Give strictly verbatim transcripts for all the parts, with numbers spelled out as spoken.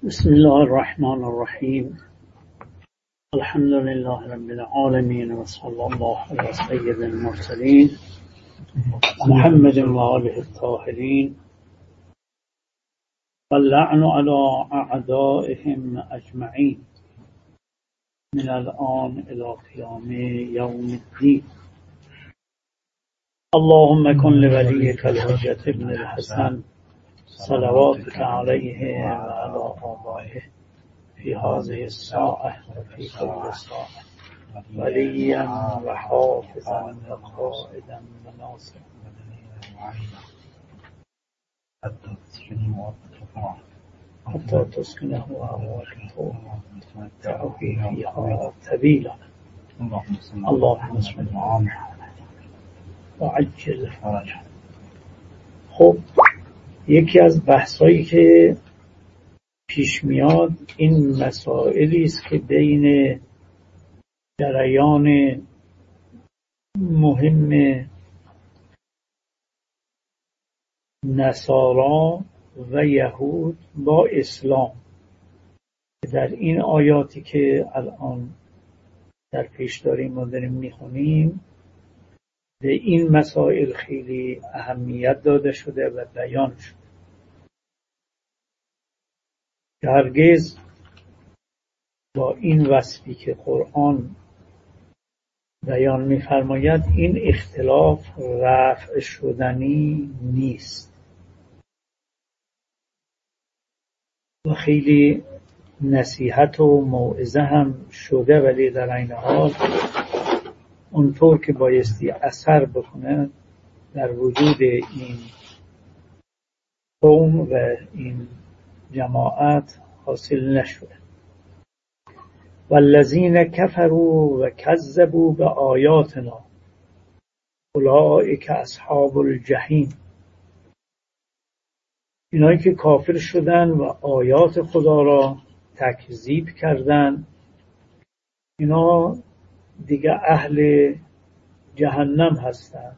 بسم الله الرحمن الرحیم. الحمد لله رب العالمین و صلی الله علی سید المرسلین محمد و آله الطاهرین و اللعن علی اعدائهم اجمعین من الآن الی قیام یوم الدین. اللهم کن لولیک الحجة ابن الحسن صلواتك علیه و علی آبائه فی هذه الساعة و فی كل ساعة ولیا و حافظا و قائدا و ناصرا حتی تسکنه وتمتع فیها طویلا. اللهم صل علی محمد و عجل فرجه. خب یکی از بحثایی که پیش میاد این مسائلی است که بین جریان مهم نصارا و یهود با اسلام، در این آیاتی که الان در پیش داریم و داریم میخونیم به این مسائل خیلی اهمیت داده شده و بیان شده. هرگز با این وصفی که قرآن بیان می‌فرماید این اختلاف رفع شدنی نیست و خیلی نصیحت و موعظه هم شده، ولی در این حال اونطور که بایستی اثر بکنه در وجود این قوم و این جماعت حاصل نشده. والذین کفروا و کذبوا بآیاتنا اولئک اصحاب الجحیم. اینایی که کافر شدن و آیات خدا را تکذیب کردن اینا دیگه اهل جهنم هستند.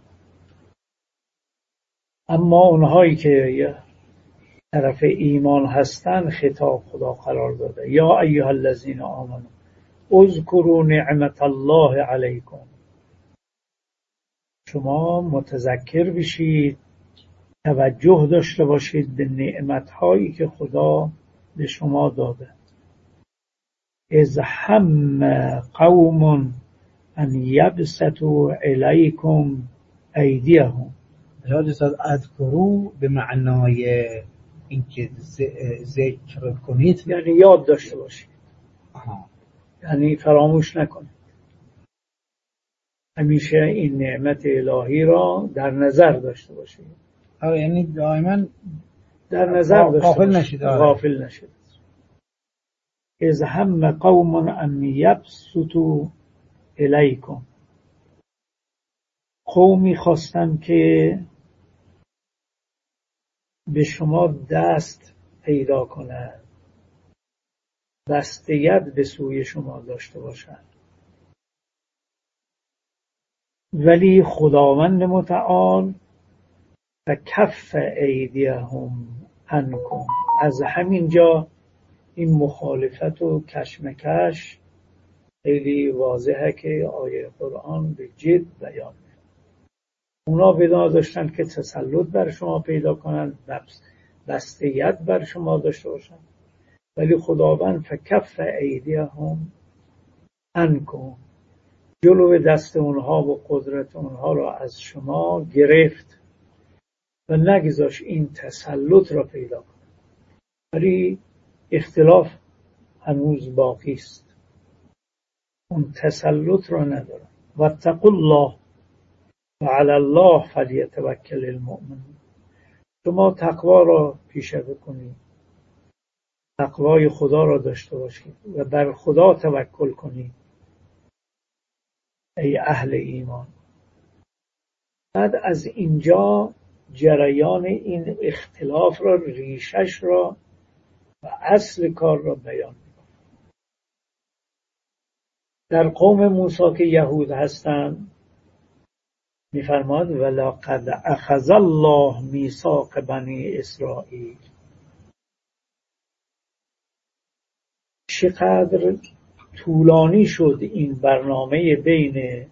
اما اونهایی که طرف ایمان هستن خطاب خدا قرار داده. یا ایها الذین آمنوا اذکروا نعمت الله علیکم. شما متذکر بشید، توجه داشته باشید به نعمتهایی که خدا به شما داده. اذ هم قوم ان یبسطوا الیکم ایدیهم. حاجت اذکروا به معنای اینکه ذکر کنید، یعنی یاد داشته باشید. آها. یعنی فراموش نکنید، همیشه این نعمت الهی را در نظر داشته باشید. آره، یعنی دائما در نظر داشته غافل باشید. نشید. آره. غافل نشید. اذ هم قوم ان یبسطوا الیکم. قومی خواستن که به شما دست پیدا کنند، دست ید به سوی شما داشته باشند، ولی خداوند متعال و کف ایدیهم عنکم. از همینجا این مخالفت و کشمکش خیلی واضحه که آیه قرآن به جد بیان. اونا بنا داشتن که تسلط بر شما پیدا کنند، دست ید بر شما داشته باشند، ولی خداوند فکف ایدیهم عنکم، جلو دست اونها و قدرت اونها را از شما گرفت و نگذاشت این تسلط را پیدا کنند. ولی اختلاف هنوز باقی است، اون تسلط را ندارن. واتقوا الله و علی الله فلیتوکل المؤمنون. شما تقوا را پیشه بکنید، تقوای خدا را داشته باشید و بر خدا توکل کنید ای اهل ایمان. بعد از اینجا جریان این اختلاف را، ریشش را و اصل کار را بیان می‌کند. در قوم موسی که یهود هستند می‌فرماد ولقد اخذ الله میثاق بنی اسرائیل. چقدر طولانی شد این برنامه بین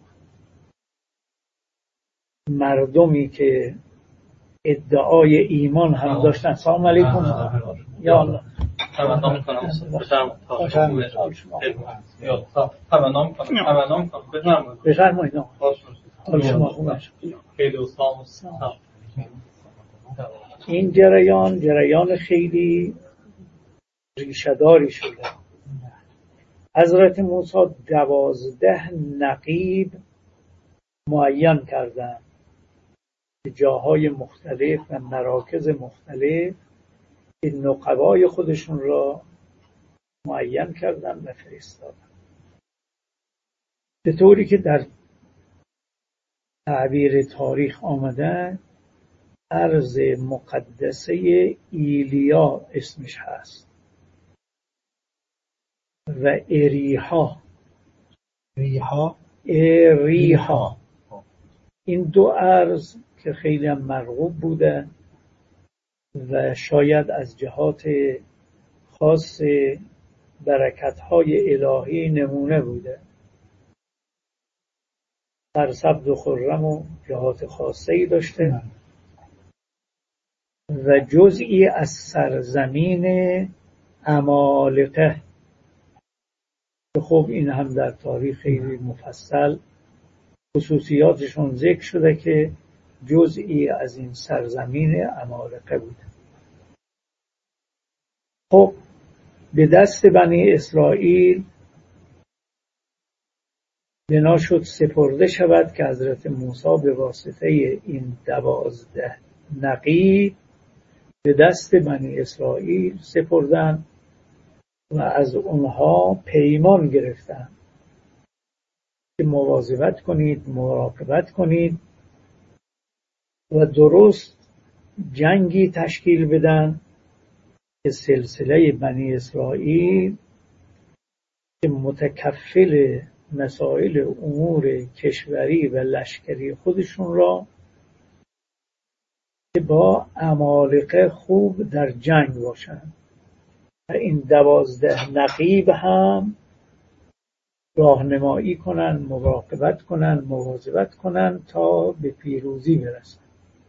مردمی که ادعای ایمان هم داشتن. سلام علیکم. یا الله. تمنا میکنم بفرمایید. بفرمایید. حال شما خوب است؟ خیلی این جریان جریان خیلی ریشه‌داری شده. حضرت موسی دوازده نقیب معین کردند به جاهای مختلف و مراکز مختلف که نقبای خودشون را معین کردن و فرستادن، به طوری که در تعبیر تاریخ آمده ارض مقدسه ایلیا اسمش هست و اریحا. ریحا اریحا این دو ارض که خیلی هم مرغوب بوده و شاید از جهات خاص برکت‌های الهی نمونه بوده، سرسبز و خرم و جهات خاصه‌ای داشته و جزئی از سرزمین عمالقه که خب این هم در تاریخ خیلی مفصل خصوصیاتشون ذکر شده که جزئی از این سرزمین عمالقه بوده. خب به دست بنی اسرائیل بنا شد سپرده شود که حضرت موسی به واسطه این دوازده نقیب به دست بنی اسرائیل سپردن و از اونها پیمان گرفتن که مواظبت کنید، مراقبت کنید و درست جنگی تشکیل بدن که سلسله بنی اسرائیل که متکفل مسائل امور کشوری و لشکری خودشون را که با عمالقه خوب در جنگ باشند و این دوازده نقیب هم راهنمایی کنن، مراقبت کنن، مواظبت کنن تا به پیروزی برسن.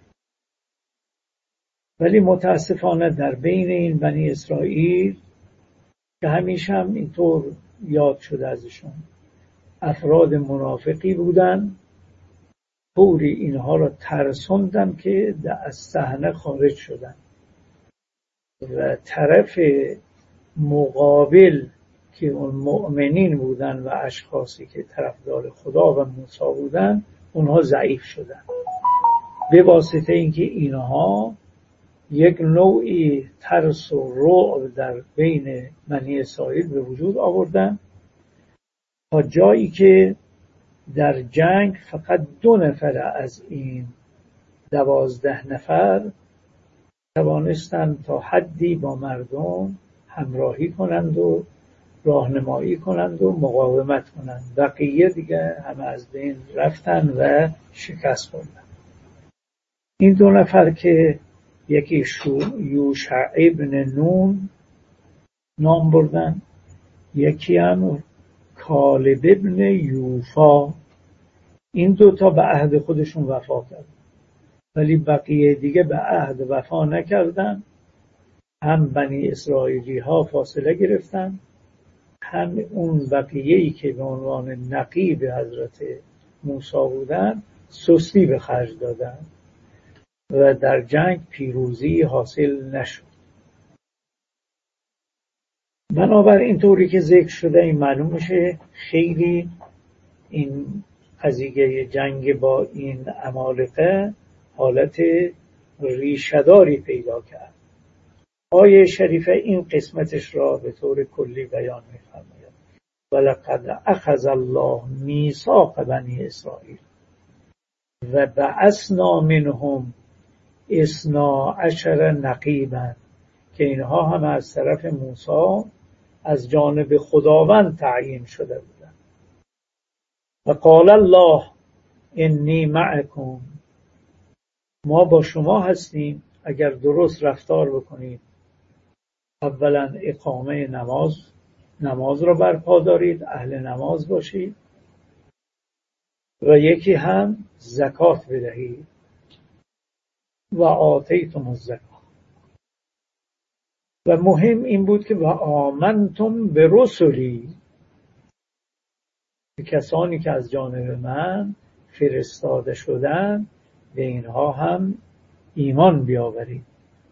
ولی متاسفانه در بین این بنی اسرائیل که همیشه هم اینطور یاد شده ازشون افراد منافقی بودن، طوری اینها را ترسوندن که از صحنه خارج شدن و طرف مقابل که اون مؤمنین بودن و اشخاصی که طرفدار خدا و موسی بودن اونها ضعیف شدن به واسطه اینکه اینها یک نوعی ترس و رعب در بین بنی اسرائیل به وجود آوردن تا جایی که در جنگ فقط دو نفر از این دوازده نفر توانستند تا حدی با مردم همراهی کنند و راهنمایی کنند و مقاومت کنند. بقیه دیگه همه از بین رفتن و شکست خوردن. این دو نفر که یکی یوشع ابن نون نام بردن، یکی هم کالب ابن یوفا، این دوتا به عهد خودشون وفا کردن ولی بقیه دیگه به عهد وفا نکردن. هم بنی اسرائیلی ها فاصله گرفتن، هم اون بقیه‌ای که به عنوان نقیب حضرت موسی بودن سستی به خرج دادن و در جنگ پیروزی حاصل نشد. بنابراین طوری که ذکر شده این معلوم میشه خیلی این قضیه جنگ با این عمالقه حالت ریشه‌داری پیدا کرد. آیه شریفه این قسمتش را به طور کلی بیان می‌فرماید. ولقد اخذ الله میثاق بنی اسرائیل و بعثنا منهم اثنا عشر نقیبا، که اینها هم از طرف موسی از جانب خداوند تعیین شده بودند. و قال الله انی معکم، ما با شما هستیم اگر درست رفتار بکنید. اولا اقامه نماز نماز را برپا دارید، اهل نماز باشید، و یکی هم زکات بدهید. و آتیتم الزکات. و مهم این بود که و آمنتم به رسلی، کسانی که از جانب من فرستاده شدن به اینها هم ایمان بیاورید.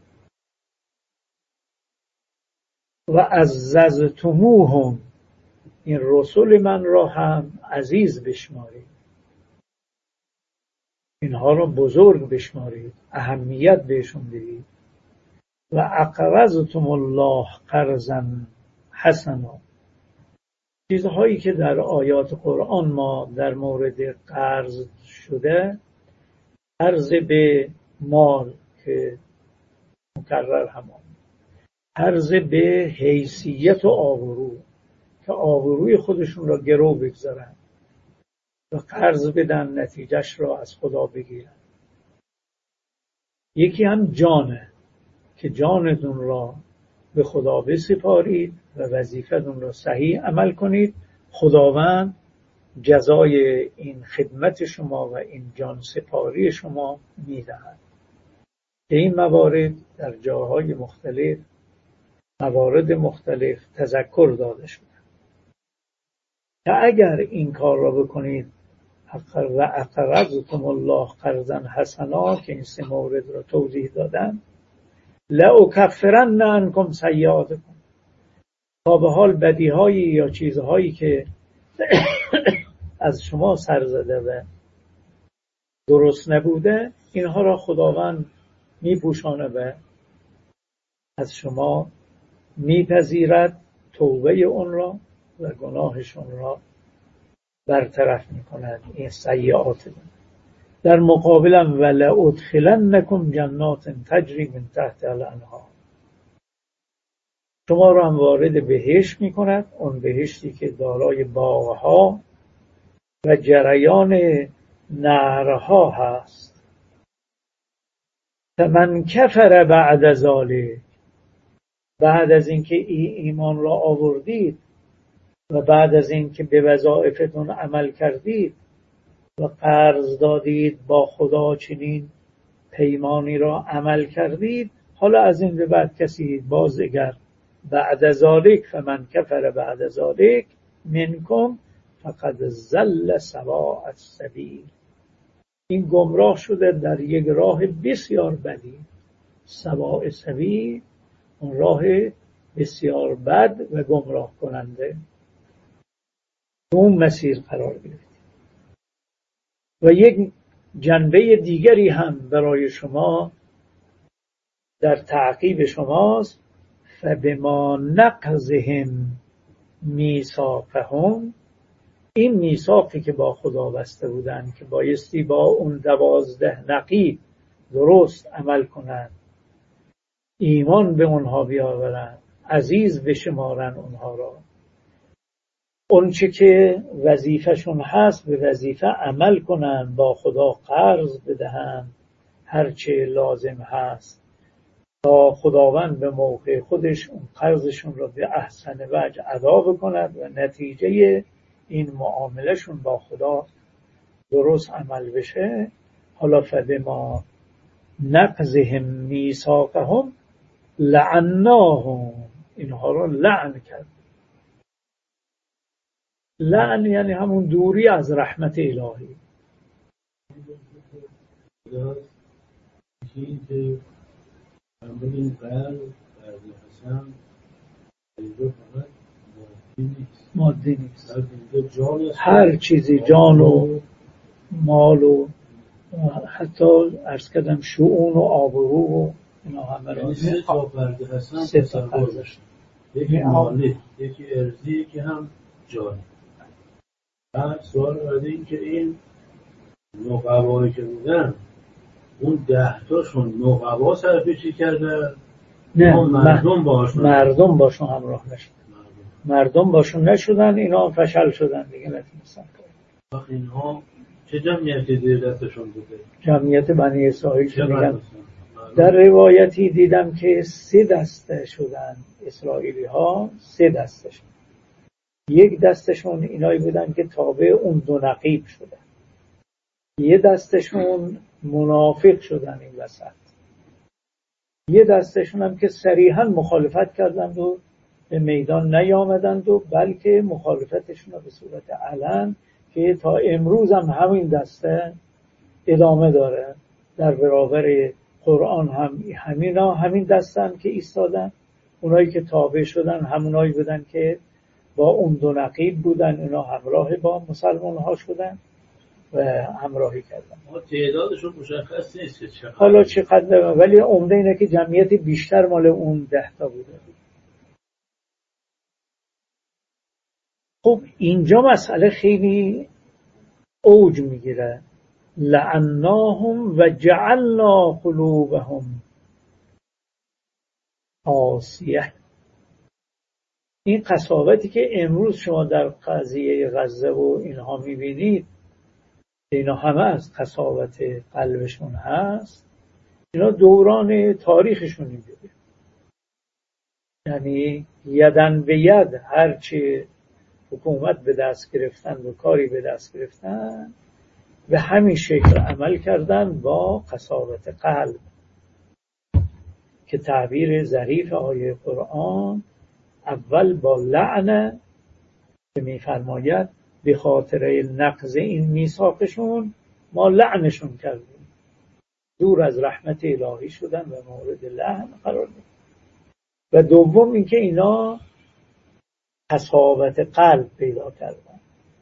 و عززتموهم، این رسول من را هم عزیز بشمارید، اینها را بزرگ بشمارید، اهمیت بهشون بدید. و اقرضتم الله قرضا حسنا، چیزهایی که در آیات قرآن ما در مورد قرض شده، قرض به مال که مکرر همان، قرض به حیثیت و آبرو که آبروی خودشون را گرو بگذارن و قرض بدن نتیجهش را از خدا بگیرن. یکی هم جانه که جانتون را به خدا بسپارید و وظیفتون را صحیح عمل کنید. خداوند جزای این خدمت شما و این جان سپاری شما میدهد. که این موارد در جاهای مختلف، موارد مختلف تذکر داده شده که اگر این کار را بکنید و اقرضتم الله قرضا حسنا، که این سه مورد را توضیح دادن، لأکفرن عنکم سیئاتکم، تا به حال بدیهایی یا چیزهایی که از شما سر زده و درست نبوده، اینها را خداوند میپوشانه و از شما میپذیرد، توبه اون را و گناهشون را برطرف میکند. این سیئات. در مقابلم ولأدخلنکم جنات تجری من تحتها الانهار، شما را هم وارد بهشت میکند، اون بهشتی که دارای باغها و جریان نهرها هست. فمن کفر بعد ذلک، بعد از اینکه ای ایمان را آوردید و بعد از اینکه به وظایفتون عمل کردید و قرض دادید با خدا، چنین پیمانی را عمل کردید، حالا از این به بعد کسی باز اگر بعد ذالک فمن کفر بعد ذالک منکم فقد ضل سواء السبیل، این گمراه شده در یک راه بسیار بدی. سواء السبیل، اون راه بسیار بد و گمراه کننده، اون مسیر قرار گرفت. و یک جنبه دیگری هم برای شما در تعقیب شماست. فبما نقضهم میثاقهم، این میثاقی که با خدا بسته بودن که بایستی با اون دوازده نقیب درست عمل کنند، ایمان به اونها بیاورند، عزیز بشمارن اونها را، اون چه که وظیفهشون هست به وظیفه عمل کنن، با خدا قرض بدهن هر چه لازم هست تا خداوند به موقع خودش اون قرضشون را به احسن وجه ادا بکند و نتیجه این معاملهشون با خدا درست عمل بشه. حالا فبما نقضهم میثاقهم لعناهم، اینها را لعن کرد. لعن یعنی همون دوری از رحمت الهی. مادی نیست، هر چیزی، جان و مال و حتی عرض کردم شؤون و آبرو و اینا همه را سه تا فرد هستن. سه تا فرد، یکی مالی، یکی ارضی، یکی هم جانی. بعد سوال بعدی این که این نقبایی که بودن، اون ده تاشون نقبا سرپیچی کرده؟ نه، مردم باشون مردم باشون همراه نشدن. مردم باشون نشدن، اینا فشل شدن دیگه، نتونستن. وقت اینها چه جمعیتی زیر دستشون بوده؟ جمعیت بنی اسرائیل که میگن در روایتی دیدم که سه دسته شدن اسرائیلی ها، سه دسته شدن. یک دستشون اینایی بودن که تابع اون دو نقیب شدن، یه دستشون منافق شدن این وسط، یه دستشون هم که صریحاً مخالفت کردند و به میدان نیامدند و بلکه مخالفتشون رو به صورت علن که تا امروز هم همین دسته ادامه داره در برابر قرآن، هم همینا همین دستن که ایستادن. اونایی که تابع شدن همونایی بودن که با اون دو نقیب بودن، اینا همراه با مسلمان ها شدن و همراهی کردن. تعدادشون مشخص نیست که چقدر، حالا چقدر، ولی عمده اینه که جمعیت بیشتر مال اون ده تا بوده. خب اینجا مسئله خیلی اوج میگیره. لعناهم و جعلنا قلوبهم قاسیه. این قساوتی که امروز شما در قضیه غزه و اینها میبینید، اینا همه از قساوت قلبشون هست. اینا دوران تاریخشون میده، یعنی یدن به ید هرچی حکومت به دست گرفتن و کاری به دست گرفتن به همین شکل عمل کردن با قساوت قلب، که تعبیر ظریف آیه قرآن اول با لعنه که میفرماید به خاطر نقض این میثاقشون ما لعنشون کردیم، دور از رحمت الهی شدن و مورد لعن قرار دادن. و دوم اینکه اینا قساوت قلب پیدا کردن.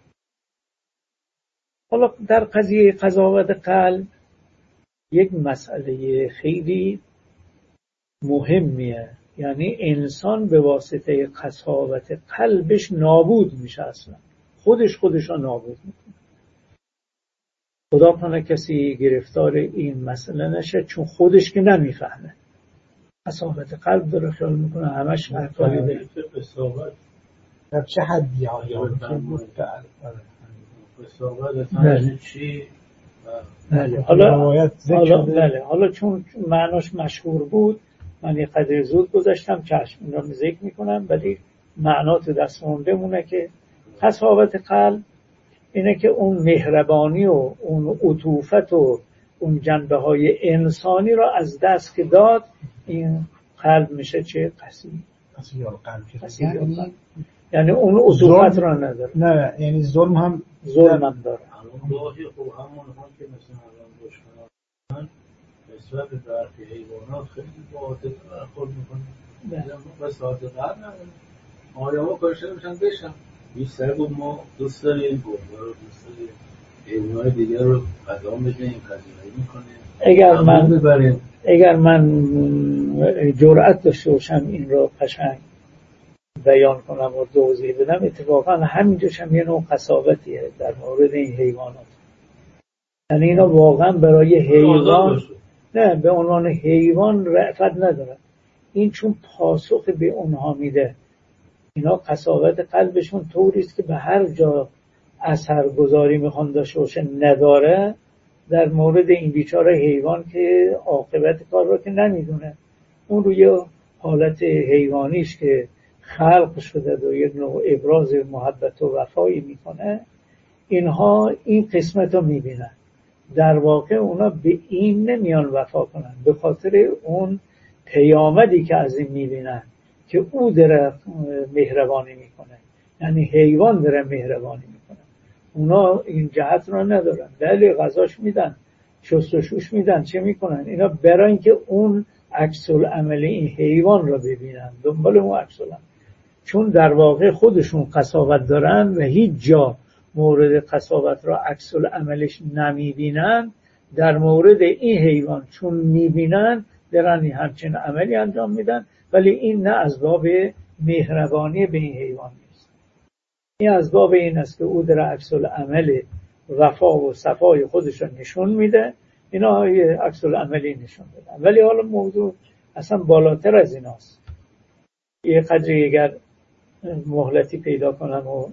حالا در قضیه قساوت قلب یک مسئله خیلی مهمیه، یعنی انسان به واسطه قساوت قلبش نابود میشه، اصلا خودش خودش را نابود میکنه. خدا کنه کسی گرفتار این مسئله نشه، چون خودش که نمیفهمه، قساوت قلب داره خیال میکنه همش حرفایی داره. قساوت در چه حدی آیا قساوت تنش چی؟ بله. حالا حالا بله حالا چون معناش مشهور بود من یه قدر زود گذاشتم، چشم این را ذکر میکنم، ولی معنا تو دست مونده مونه که قساوت قلب اینه که اون مهربانی و اون عطوفت و اون جنبه های انسانی را از دست که داد، این قلب میشه چه؟ قسی. قسی یا قلب. یعنی یعنی اون عطوفت را نداره. نه یعنی ظلم هم ظلم هم داره. گاهی خب همون هم که مثلا الان دشمنان نسبت به برخی حیوانات خیلی با عاطفه برخورد میکنه. با ساعت قبل نداره. آدم‌ها کارشده میشن بشن. بیشتر گفت ما دوست داریم گربه رو دوست داریم، حیوانات دیگر رو قدام بدهیم، قضیه‌ای میکنیم. اگر من ببریم. اگر من جرأت داشته باشم این رو قشنگ بیان کنم و توضیح بدم، اتفاقا همینجاش هم یه نوع قساوتیه در مورد این حیوانات. یعنی اینا واقعا برای حیوان نه به عنوان حیوان رأفت نداره، این چون پاسخ به اونها میده. اینا قساوت قلبشون طوریست که به هر جا اثرگذاری میخوان داشته باشه نداره در مورد این بیچاره حیوان که عاقبت کار رو که نمیدونه، اون روی حالت حیوانیش که خلق شده و یک نوع ابراز محبت و وفایی میکنه، اینها این قسمت رو میبینن. در واقع اونا به این نمیان وفا کنن، به خاطر اون پیامدی که از این میبینن که او داره مهربانی میکنه، یعنی حیوان داره مهربانی میکنه. اونا این جهت رو ندارن، ولی غذاش میدن، شست و شوش میدن، چه میکنن؟ اینا برای اینکه اون عکس العمل این حیوان رو ببینن، دنبال اون عکس العمل، چون در واقع خودشون قساوت دارن و هیچ جا مورد قساوت را عکس العملش نمیبینن، در مورد این حیوان چون میبینن دارن همچین عملی انجام میدن، ولی این نه از باب مهربانی به این حیوان نیست، این از باب این است که او در عکس العمل وفا و صفای خودش را نشون میده، اینا یه عکس العملی نشون بدن. ولی حالا موضوع اصلا بالاتر از ایناست. یه قدری اگر مهلتی پیدا کنم و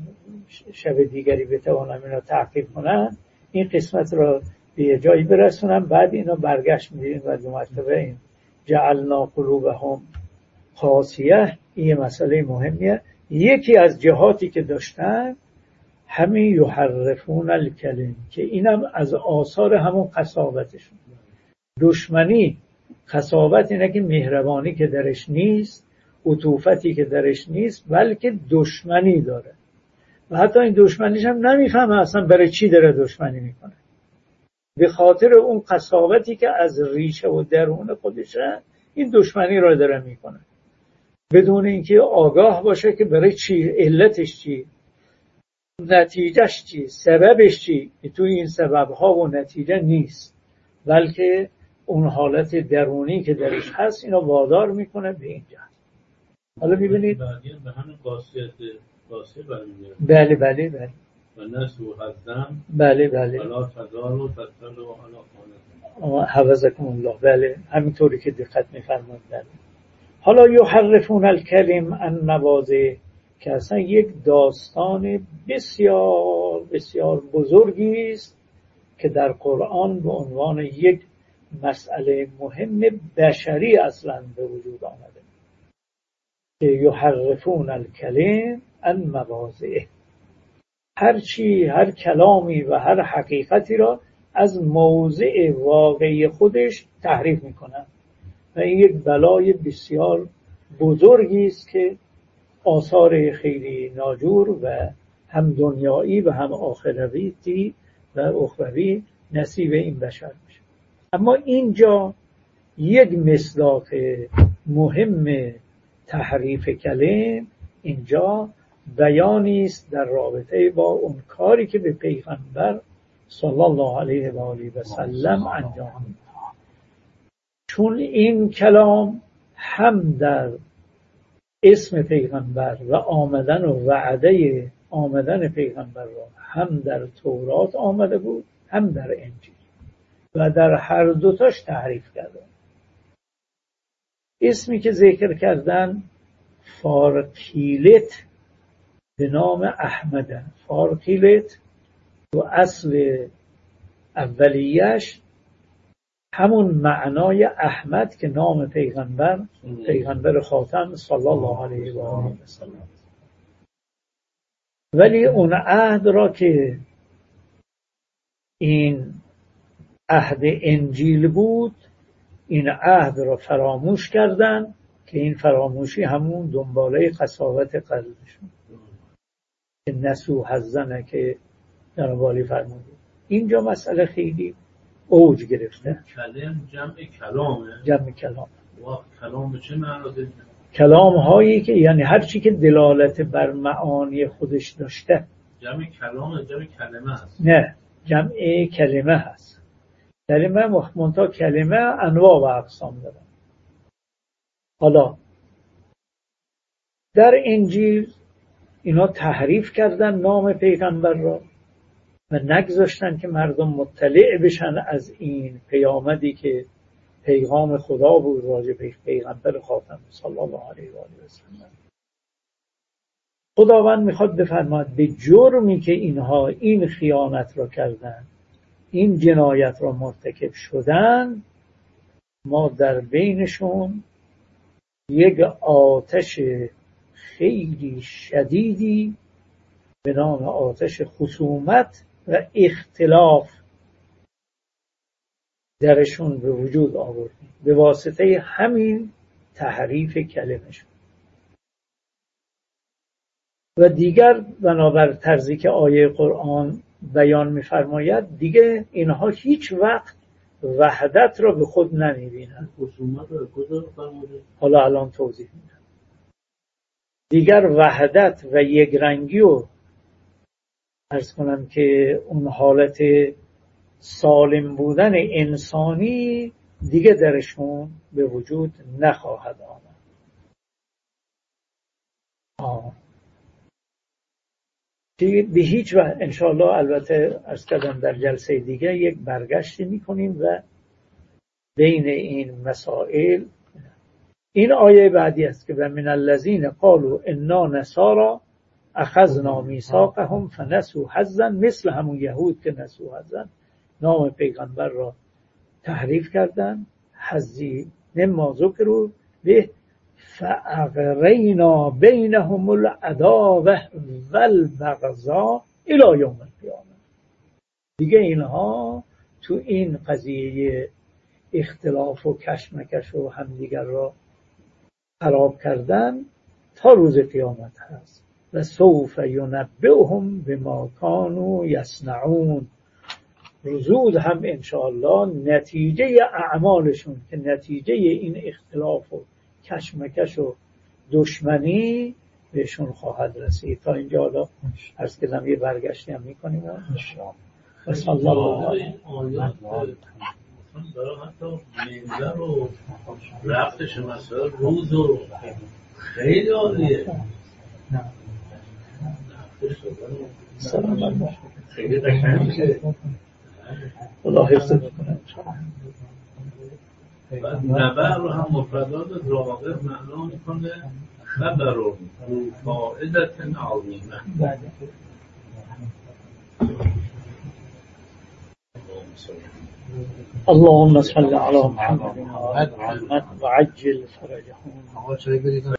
شب دیگری بتوانم اینا تعقیب کنم، این قسمت را به جایی برسونم، بعد اینا برگشت میدیم و دو مرتبه این جعلنا قلوبهم قاسیه، این مسئله مهمیه یکی از جهاتی که داشتن همین یحرفون الکلم، که اینم از آثار همون قساوتشون. دشمنی قساوت اینه که مهربانی که درش نیست، عطوفتی که درش نیست، بلکه دشمنی داره و حتی این دشمنیش هم نمیفهمه اصلا برای چی داره دشمنی میکنه، به خاطر اون قساوتی که از ریشه و درون خودشه این دشمنی را داره میکنه، بدون اینکه آگاه باشه که برای چی، علتش چی، نتیجهش چی، سببش چی. تو این سببها و نتیجه نیست، بلکه اون حالت درونی که درش هست اینو وادار میکنه به اینجا. حالا میبینید به همین قاصیت قاصیت برمیگرده. بله بله بله و نسو حزم بله بله ولا تزال و تزال و علا خانه. حفظکم الله. بله همینطوری که دقت میفرمایید. بله. حالا یحرفون الکلم عن مواضعه، که اصلا یک داستان بسیار بسیار بزرگی است که در قرآن به عنوان یک مسئله مهم بشری اصلا به وجود آمده، که یحرفون الکلم عن مواضعه، هر چی، هر کلامی و هر حقیقتی را از موضع واقعی خودش تحریف میکنن و این یک بلای بسیار بزرگی است که آثار خیلی ناجور و هم دنیایی و هم آخروی و اخروی نصیب این بشر میشه. اما اینجا یک مصداق مهم تحریف کلم اینجا بیانی است در رابطه با اون کاری که به پیغمبر صلی الله علیه و آله و سلم انجام داد، چون این کلام هم در اسم پیغمبر و آمدن و وعده آمدن پیغمبر را هم در تورات آمده بود هم در انجیل و در هر دوتاش تحریف کرده. اسمی که ذکر کردن فارقیلت به نام احمد. فارقیلت و اصل اولیش همون معنای احمد که نام پیغمبر پیغمبر خاتم صلی الله علیه و آله و سلم، ولی اون عهد را که این عهد انجیل بود این عهد را فراموش کردن، که این فراموشی همون دنباله قساوت قلبشون که نسو حظنه که جناب عالی فرمودید. اینجا مسئله خیلی اوج گرفته. کلم جمع کلامه. جمع کلام. و کلام به چه معنا داره؟ کلام هایی که یعنی هر چی که دلالت بر معانی خودش داشته. جمع کلام جمع کلمه هست. نه، جمع کلمه هست. کلمه مخمونتا کلمه انواع و اقسام داره. حالا در انجیل اینا تحریف کردن نام پیغمبر را و نگذاشتن که مردم مطلع بشن از این پیامدی که پیغام خدا بود راجع به پیغمبر خاتم صلی الله علیه و آله و سلم. خداوند میخواد بفرماید به جرمی که اینها این خیانت را کردن، این جنایت را مرتکب شدن، ما در بینشون یک آتش خیلی شدیدی به نام آتش خصومت و اختلاف درشون به وجود آوردیم به واسطه همین تحریف کلمشون. و دیگر بنابر طرزی که آیه قرآن بیان می‌فرماید دیگه اینها هیچ وقت وحدت را به خود نمی‌بینند. خصومت را کجا فرموده؟ حالا الان توضیح میدم. دیگر وحدت و یکرنگی و عرض کنم که اون حالت سالم بودن انسانی دیگه درشون به وجود نخواهد آمد. آه. به هیچ وجه انشاءالله البته عرض کردم در جلسه دیگه یک برگشتی میکنیم و بین این مسائل. این آیه بعدی است که و من الذین قالوا انا نصارى اخذنا میثاقهم فنسوا حظا، مثل همون یهود که نسوا حظا نام پیغمبر را تحریف کردن، حظی مما ذکروا به فأغرینا بینهم العداوة والبغضاء الی یوم القیامه. دیگه اینها تو این قضیه اختلاف و کشمکش و همدیگر را خراب کردن تا روز قیامت هست. و سوف ینبئهم بما کانوا یصنعون. زود هم انشاءالله نتیجه اعمالشون که نتیجه این اختلاف و کشمکش و دشمنی بهشون خواهد رسید. تا اینجا حالا عرض کردم یه برگشتی هم میکنیم انشاءالله. بسم الله این آیات برای حتی منظر و رفتش مسئله روز و خیلی عالیه. سلام الله خیلی قشنگه. خدا حفظ بکنه. بعد نبع رو هم مفردات راغب معنا میکنه خبر رو فائدت عظیمه. اللهم صل على محمد وعجل فرجهم.